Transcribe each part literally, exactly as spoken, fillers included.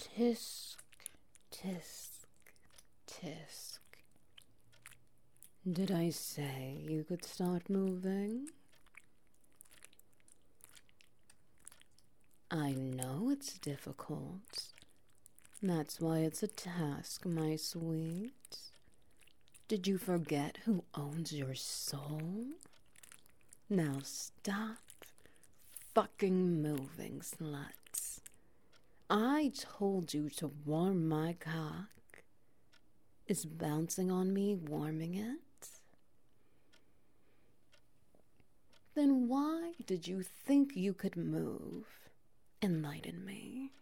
Tisk, tisk, tisk. Did I say you could start moving? I know it's difficult. That's why it's a task, my sweet. Did you forget who owns your soul? Now stop fucking moving, sluts. I told you to warm my cock. Is bouncing on me warming it? Then why did you think you could move? Enlighten me.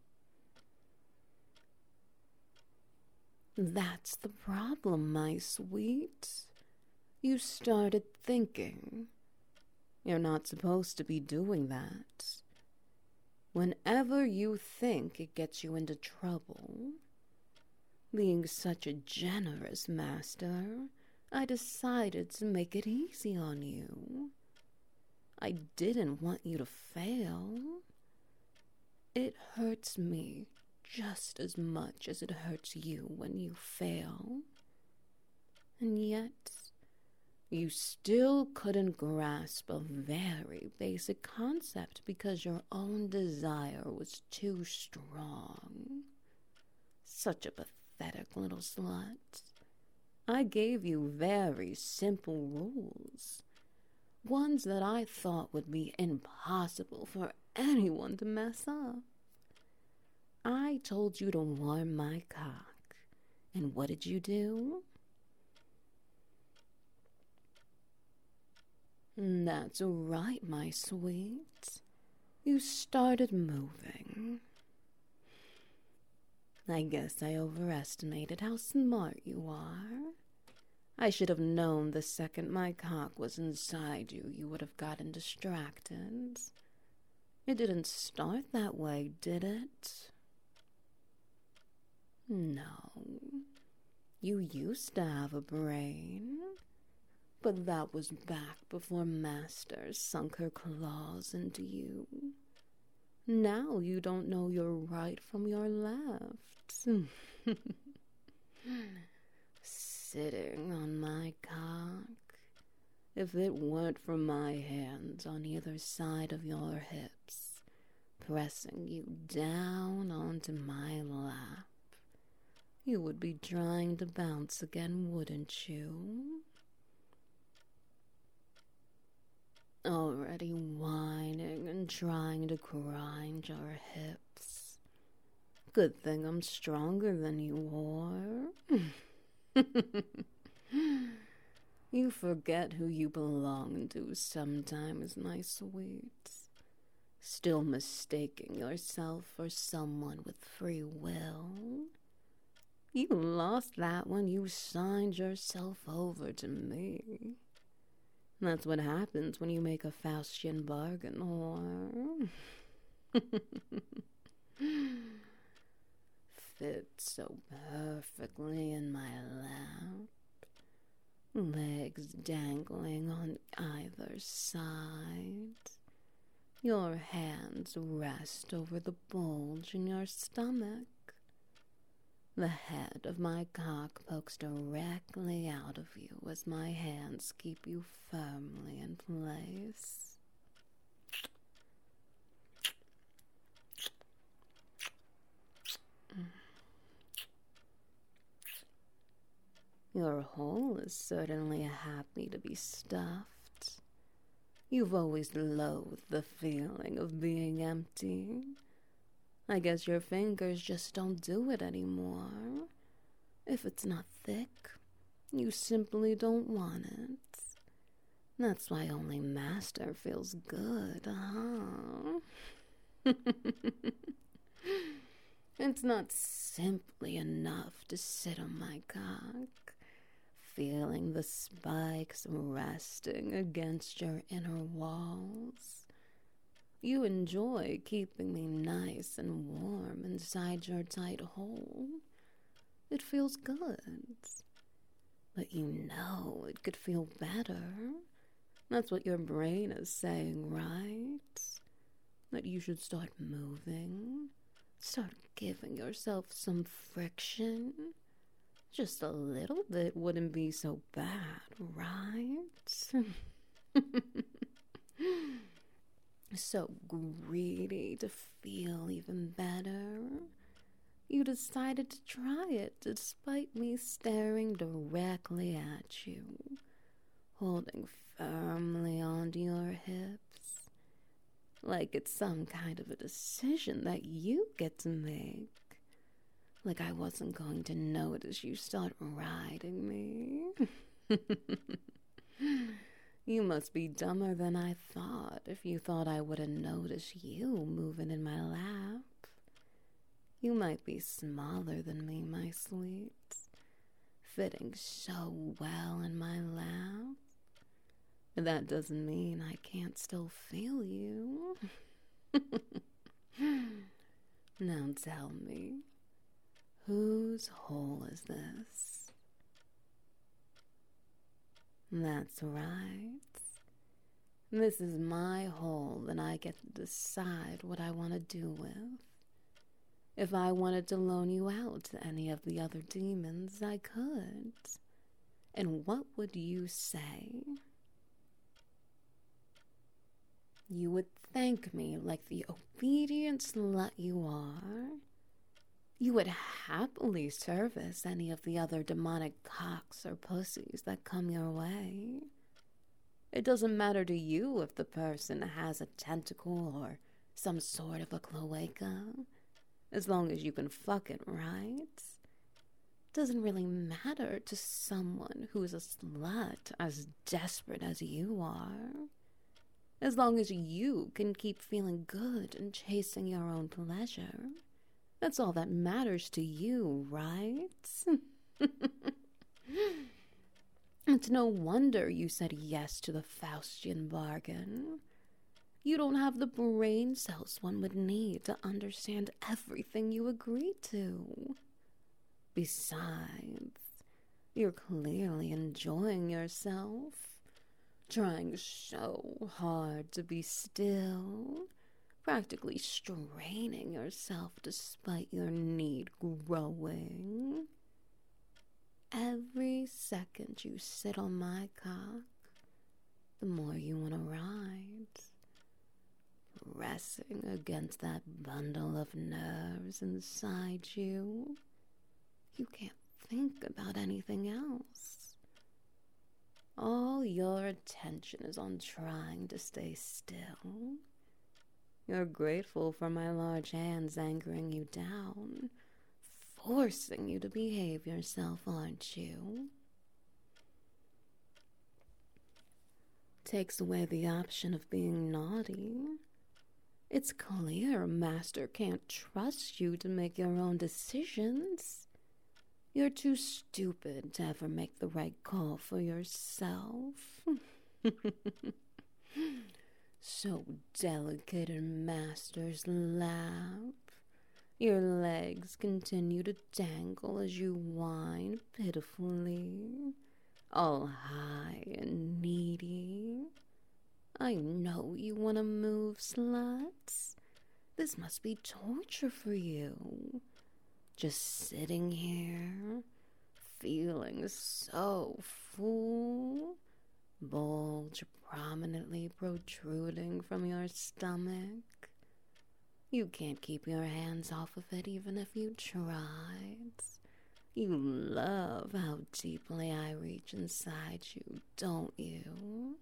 That's the problem, my sweet. You started thinking. You're not supposed to be doing that. Whenever you think, it gets you into trouble. Being such a generous master, I decided to make it easy on you. I didn't want you to fail. It hurts me just as much as it hurts you when you fail. And yet, you still couldn't grasp a very basic concept because your own desire was too strong. Such a pathetic little slut. I gave you very simple rules. Ones that I thought would be impossible for anyone to mess up. I told you to warm my cock. And what did you do? That's right, my sweet. You started moving. I guess I overestimated how smart you are. I should have known the second my cock was inside you, you would have gotten distracted. It didn't start that way, did it? No. You used to have a brain. But that was back before Master sunk her claws into you. Now you don't know your right from your left. Sitting on my cock. If it weren't for my hands on either side of your hips, pressing you down onto my lap, you would be trying to bounce again, wouldn't you? Already whining and trying to grind your hips. Good thing I'm stronger than you are. You forget who you belong to sometimes, my sweet. Still mistaking yourself for someone with free will. You lost that when you signed yourself over to me. That's what happens when you make a Faustian bargain, whore. Fits so perfectly in my lap. Legs dangling on either side. Your hands rest over the bulge in your stomach. The head of my cock pokes directly out of you as my hands keep you firmly in place. Your hole is certainly happy to be stuffed. You've always loathed the feeling of being empty. I guess your fingers just don't do it anymore. If it's not thick, you simply don't want it. That's why only Master feels good, huh? It's not simply enough to sit on my cock, feeling the spikes resting against your inner walls. You enjoy keeping me nice and warm inside your tight hole. It feels good. But you know it could feel better. That's what your brain is saying, right? That you should start moving Start giving yourself some friction. Just a little bit wouldn't be so bad, right? So greedy to feel even better. You decided to try it despite me staring directly at you, holding firmly onto your hips, like it's some kind of a decision that you get to make. Like I wasn't going to notice you start riding me. You must be dumber than I thought if you thought I wouldn't notice you moving in my lap. You might be smaller than me, my sweet, fitting so well in my lap. That doesn't mean I can't still feel you. Now tell me, whose hole is this? That's right. This is my hole, and I get to decide what I want to do with. If I wanted to loan you out to any of the other demons, I could. And what would you say? You would thank me like the obedient slut you are. You would happily service any of the other demonic cocks or pussies that come your way. It doesn't matter to you if the person has a tentacle or some sort of a cloaca, as long as you can fuck it, right? Doesn't really matter to someone who's a slut as desperate as you are. As long as you can keep feeling good and chasing your own pleasure. That's all that matters to you, right? It's no wonder you said yes to the Faustian bargain. You don't have the brain cells one would need to understand everything you agreed to. Besides, you're clearly enjoying yourself, trying so hard to be still, practically straining yourself despite your need growing. Every second you sit on my cock, the more you want to ride. Pressing against that bundle of nerves inside you. You can't think about anything else. All your attention is on trying to stay still. You're grateful for my large hands anchoring you down, forcing you to behave yourself, aren't you? Takes away the option of being naughty. It's clear Master can't trust you to make your own decisions. You're too stupid to ever make the right call for yourself. So delicate in Master's lap. Your legs continue to dangle as you whine pitifully, all high and needy. I know you want to move, sluts. This must be torture for you. Just sitting here, feeling so full, bulge prominently protruding from your stomach. You can't keep your hands off of it even if you tried. You love how deeply I reach inside you, don't you?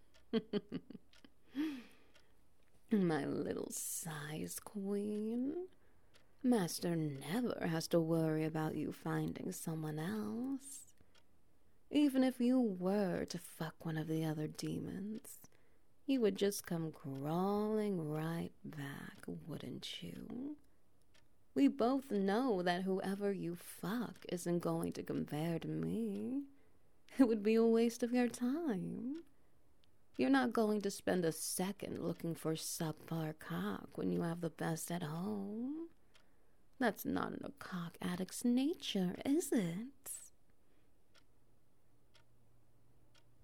My little size queen. Master never has to worry about you finding someone else. Even if you were to fuck one of the other demons, you would just come crawling right back, wouldn't you? We both know that whoever you fuck isn't going to compare to me. It would be a waste of your time. You're not going to spend a second looking for subpar cock when you have the best at home. That's not in a cock addict's nature, is it?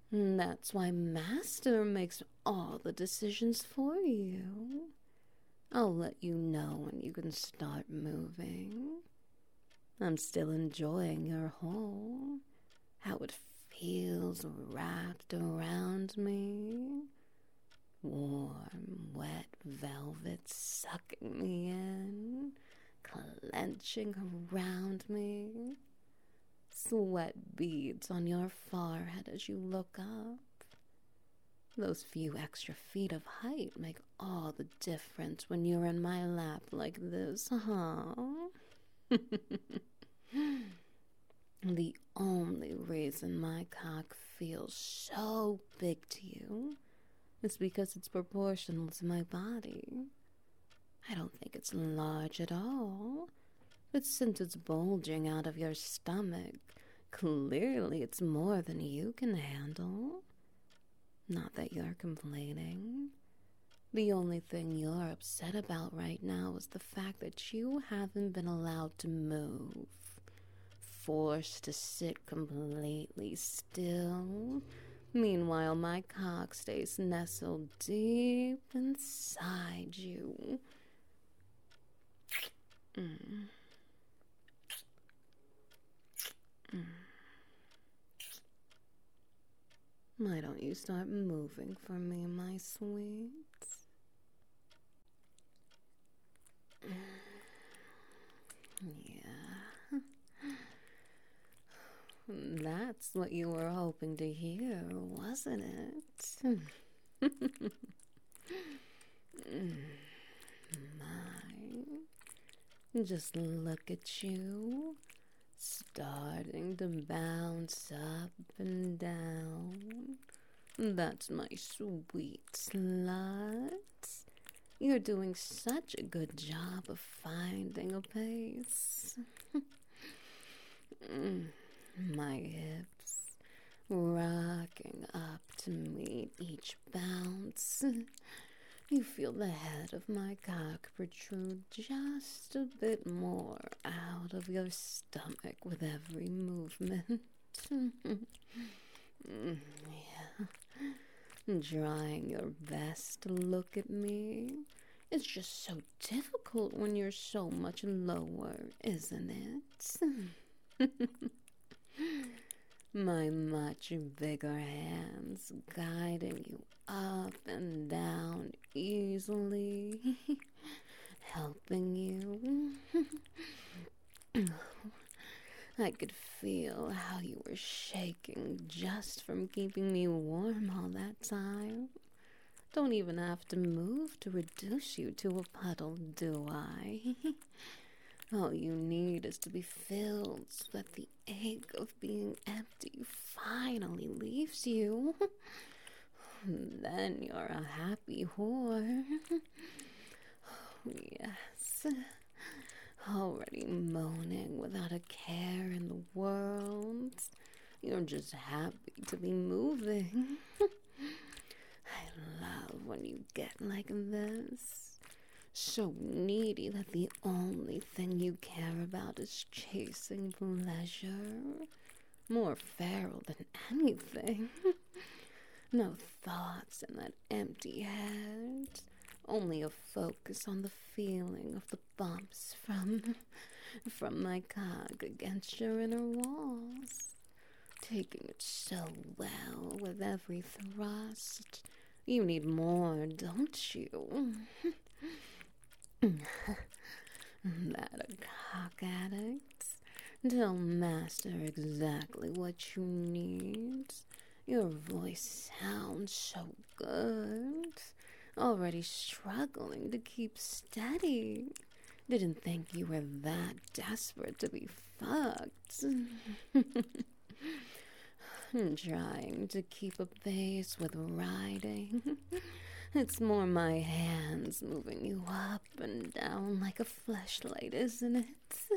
That's why Master makes all the decisions for you. I'll let you know when you can start moving. I'm still enjoying your hole, how it feels wrapped around me. Warm, wet velvet sucking me in, clenching around me. Sweat beads on your forehead as you look up. Those few extra feet of height make all the difference when you're in my lap like this, huh? The only reason my cock feels so big to you is because it's proportional to my body. I don't think it's large at all, but since it's bulging out of your stomach, clearly it's more than you can handle. Not that you're complaining. The only thing you're upset about right now is the fact that you haven't been allowed to move. Forced to sit completely still. Meanwhile, my cock stays nestled deep inside you. Mm. Mm. Why don't you start moving for me, my sweet? Yeah. That's what you were hoping to hear, wasn't it? My. Just look at you. Starting to bounce up and down. That's my sweet slut. You're doing such a good job of finding a pace. My hips rocking up to meet each bounce. You feel the head of my cock protrude just a bit more out of your stomach with every movement. Yeah. Trying your best to look at me. It's just so difficult when you're so much lower, isn't it? My much bigger hands guiding you up and down easily, helping you. I could feel how you were shaking just from keeping me warm all that time. Don't even have to move to reduce you to a puddle, do I? All you need is to be filled so that the ache of being empty finally leaves you. Then you're a happy whore. Yes. Already moaning without a care in the world. You're just happy to be moving. I love when you get like this. So needy that the only thing you care about is chasing pleasure. More feral than anything. No thoughts in that empty head. Only a focus on the feeling of the bumps from, from my cock against your inner walls. Taking it so well with every thrust. You need more, don't you? That a cock addict? Tell master exactly what you need. Your voice sounds so good. Already struggling to keep steady. Didn't think you were that desperate to be fucked. Trying to keep a pace with riding. It's more my hands moving you up and down like a fleshlight, isn't it?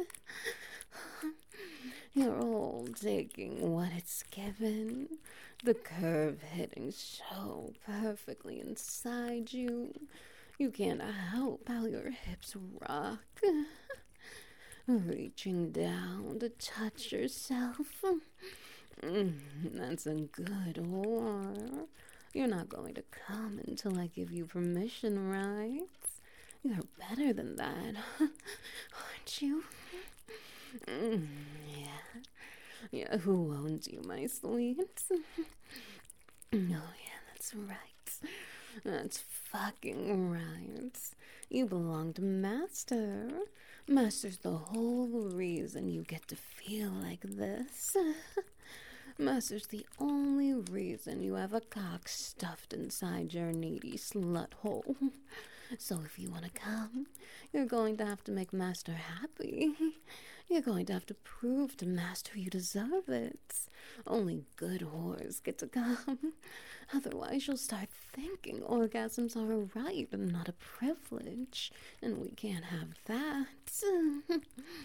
You're all taking what it's given. The curve hitting so perfectly inside you. You can't help how your hips rock. Reaching down to touch yourself. Mm, that's a good whore. You're not going to come until I give you permission, right? You're better than that, aren't you? Mm, yeah. Yeah, who owns you, my sweet? Oh, yeah, that's right. That's fucking right. You belong to Master. Master's the whole reason you get to feel like this. Master's the only reason you have a cock stuffed inside your needy slut hole. So if you want to come, you're going to have to make Master happy. You're going to have to prove to Master you deserve it. Only good whores get to come. Otherwise, you'll start thinking orgasms are a right and not a privilege. And we can't have that.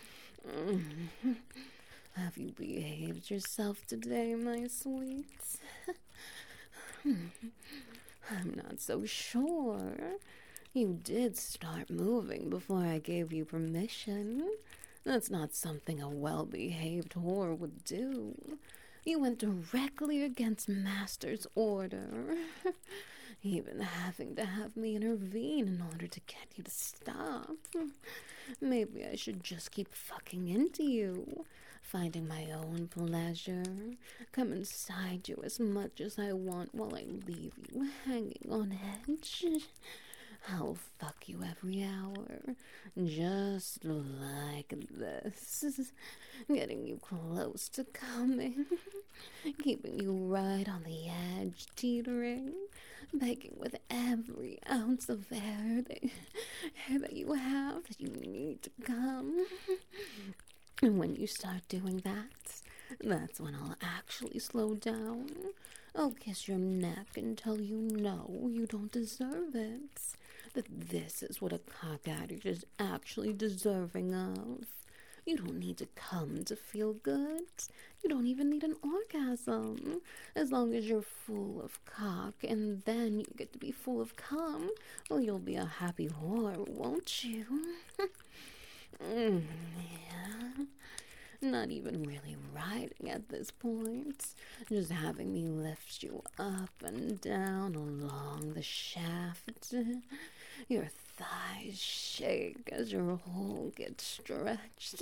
Have you behaved yourself today, my sweet? I'm not so sure. You did start moving before I gave you permission. That's not something a well-behaved whore would do. You went directly against Master's order, even having to have me intervene in order to get you to stop. Maybe I should just keep fucking into you, finding my own pleasure, come inside you as much as I want while I leave you hanging on edge. I'll fuck you every hour, just like this, getting you close to coming, keeping you right on the edge, teetering, begging with every ounce of air that, air that you have that you need to come. And when you start doing that, that's when I'll actually slow down. I'll kiss your neck and tell you no, you don't deserve it. That this is what a cock addict is actually deserving of. You don't need to come to feel good. You don't even need an orgasm. As long as you're full of cock and then you get to be full of cum, well, you'll be a happy whore, won't you? mm, yeah. Not even really riding at this point. Just having me lift you up and down along the shaft. Your thighs shake as your hole gets stretched.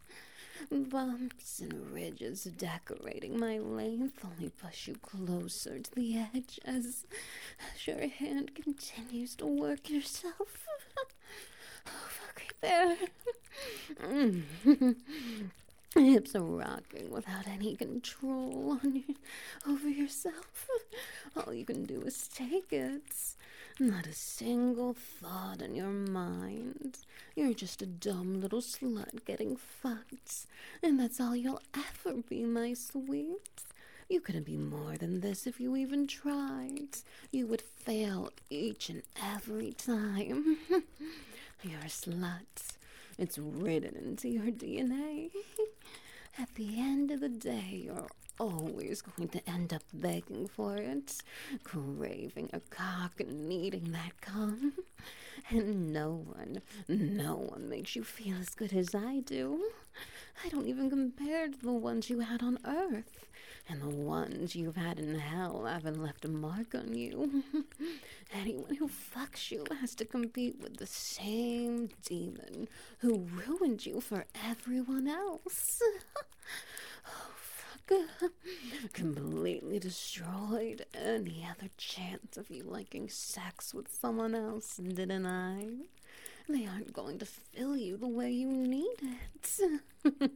Bumps and ridges decorating my length only push you closer to the edge as, as your hand continues to work yourself. Oh, fuck right there. Hips are rocking without any control on you, over yourself. All you can do is take it. Not a single thought in your mind. You're just a dumb little slut getting fucked. And that's all you'll ever be, my sweet. You couldn't be more than this if you even tried. You would fail each and every time. You're a slut. It's written into your D N A. At the end of the day, you're always going to end up begging for it, craving a cock and needing that cum. And no one, no one makes you feel as good as I do. I don't even compare to the ones you had on Earth. And the ones you've had in hell haven't left a mark on you. Anyone who fucks you has to compete with the same demon who ruined you for everyone else. Oh, fuck. Completely destroyed any other chance of you liking sex with someone else, didn't I? They aren't going to fill you the way you need it.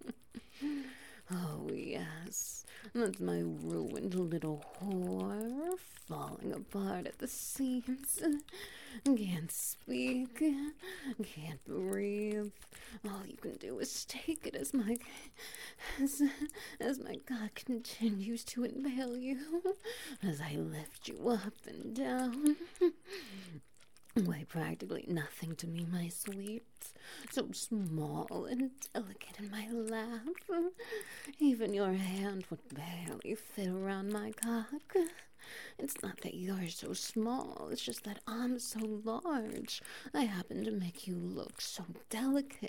Oh, yes. That's my ruined little whore, falling apart at the seams. Can't speak, can't breathe. All you can do is take it as my, as, as my God continues to impale you, as I lift you up and down. Weigh practically nothing to me, my sweet. So small and delicate in my lap. Even your hand would barely fit around my cock. It's not that you're so small, it's just that I'm so large. I happen to make you look so delicate,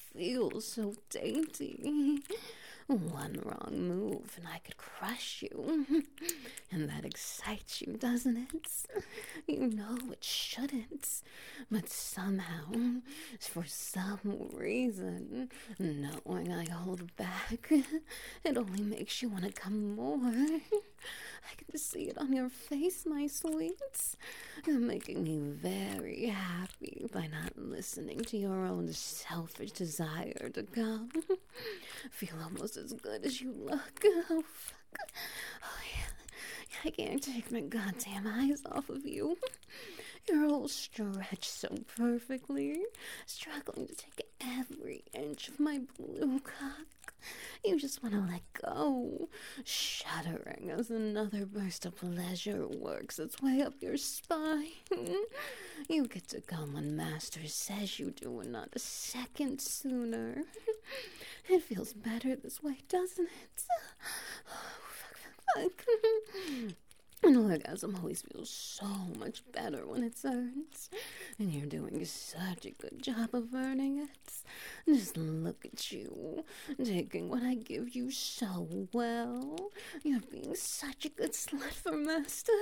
feels so dainty. One wrong move and I could crush you. And that excites you, doesn't it? You know it shouldn't. But somehow, for some reason, knowing I hold back, it only makes you want to come more. I can see it on your face, my sweets. You're making me very happy by not listening to your own selfish desire to come. Feel almost as good as you look. Oh, fuck. Oh, yeah. I can't take my goddamn eyes off of you. You're all stretched so perfectly, struggling to take every inch of my blue cock. You just want to let go, shuddering as another burst of pleasure works its way up your spine. You get to come when Master says you do and not a second sooner. It feels better this way, doesn't it? Oh, fuck, fuck, fuck. An orgasm always feels so much better when it's earned, and you're doing such a good job of earning it. Just look at you, taking what I give you so well. You're being such a good slut for Master.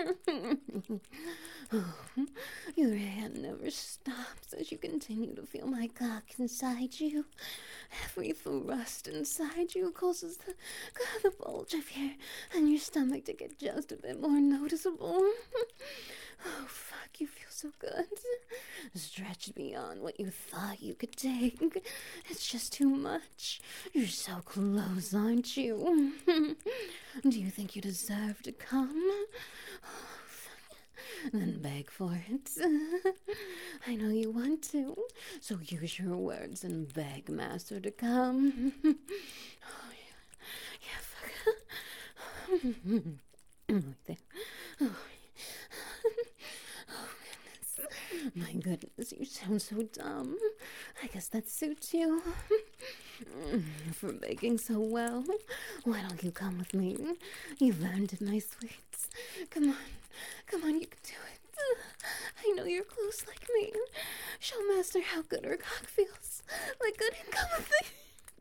Oh, your hand never stops as you continue to feel my cock inside you. Every thrust inside you causes the, the bulge of your and your stomach to get just a bit more noticeable. Oh, fuck, you feel so good. Stretched beyond what you thought you could take. It's just too much. You're so close, aren't you? Do you think you deserve to come? Oh, fuck. Then beg for it. I know you want to, so use your words and beg Master to come. Oh, yeah. Yeah, fuck. Right there. Oh, oh, goodness. My goodness, you sound so dumb. I guess that suits you. For baking so well, why don't you come with me? You've earned it, my sweets. Come on. Come on, you can do it. I know you're close like me. Show Master how good her cock feels. Like good and come with me.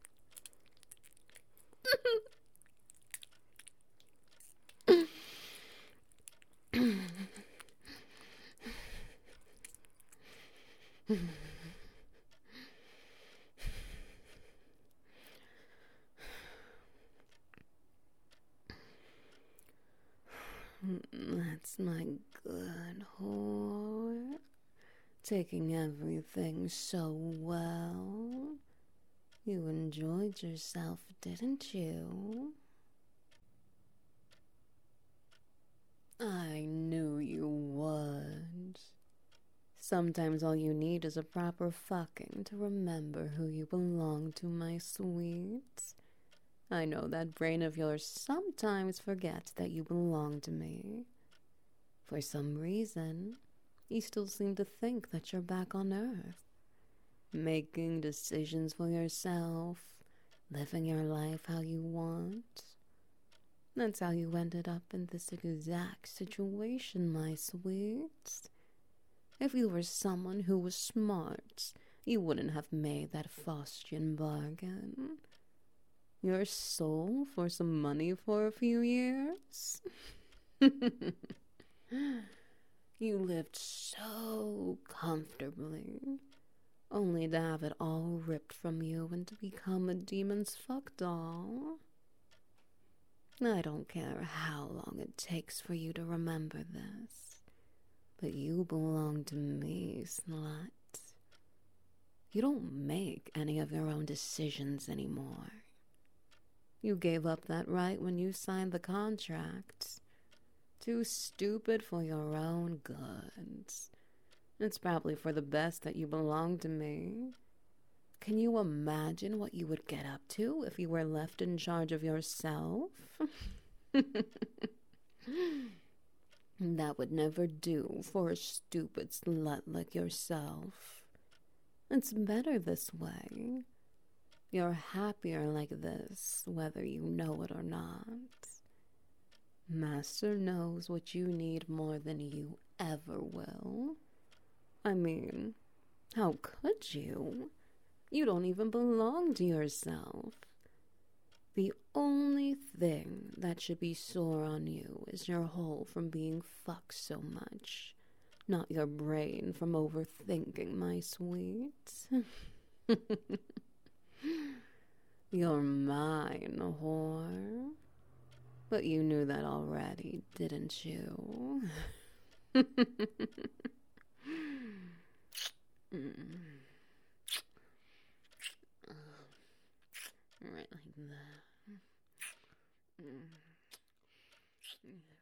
That's my good whore. Taking everything so well. You enjoyed yourself, didn't you? I knew you would. Sometimes all you need is a proper fucking to remember who you belong to, my sweet. I know that brain of yours sometimes forgets that you belong to me. For some reason, you still seem to think that you're back on Earth, making decisions for yourself, living your life how you want. That's how you ended up in this exact situation, my sweet. If you were someone who was smart, you wouldn't have made that Faustian bargain. Your soul for some money for a few years? You lived so comfortably, only to have it all ripped from you and to become a demon's fuck doll. I don't care how long it takes for you to remember this, but you belong to me, slut. You don't make any of your own decisions anymore. You gave up that right when you signed the contract. Too stupid for your own good. It's probably for the best that you belong to me. Can you imagine what you would get up to if you were left in charge of yourself? That would never do for a stupid slut like yourself. It's better this way. You're happier like this, whether you know it or not. Master knows what you need more than you ever will. I mean, how could you? You don't even belong to yourself. The only thing that should be sore on you is your hole from being fucked so much, not your brain from overthinking, my sweet. You're mine, whore. But you knew that already, didn't you? mm. Right like that. Mm.